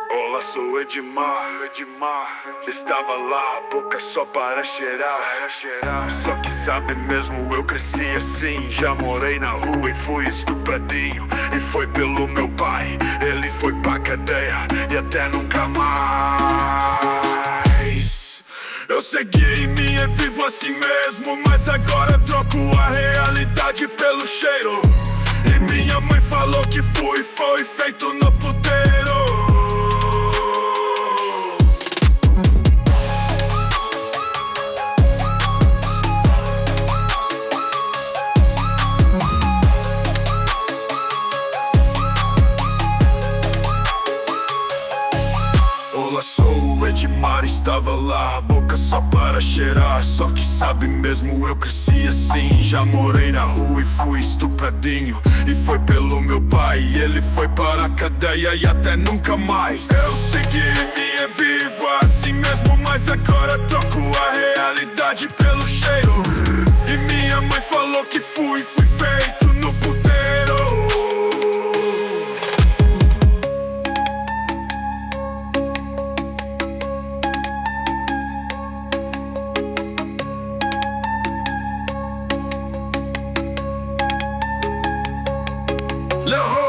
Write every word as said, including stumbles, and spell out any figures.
Olá, sou Edmar, Edmar. Estava lá, a boca só para cheirar, cheirar. Só que sabe mesmo, eu cresci assim. Já morei na rua e fui estupradinho. E foi pelo meu pai, ele foi pra cadeia e até nunca mais. Eu segui em mim e vivo assim mesmo, mas agora troco a realidade pelo cheiro. E minha mãe falou que fui, foi feito no puteiro. Olá, sou o Edmar, estava lá, a boca só para cheirar. Só que sabe mesmo, eu cresci assim. Já morei na rua e fui estupradinho. E foi pelo meu pai, ele foi para a cadeia e até nunca mais. Eu segui em mim e vivo assim mesmo, mas agora troco a realidade pelo cheiro. E minha mãe falou que fui, fui feito no puteiro. Le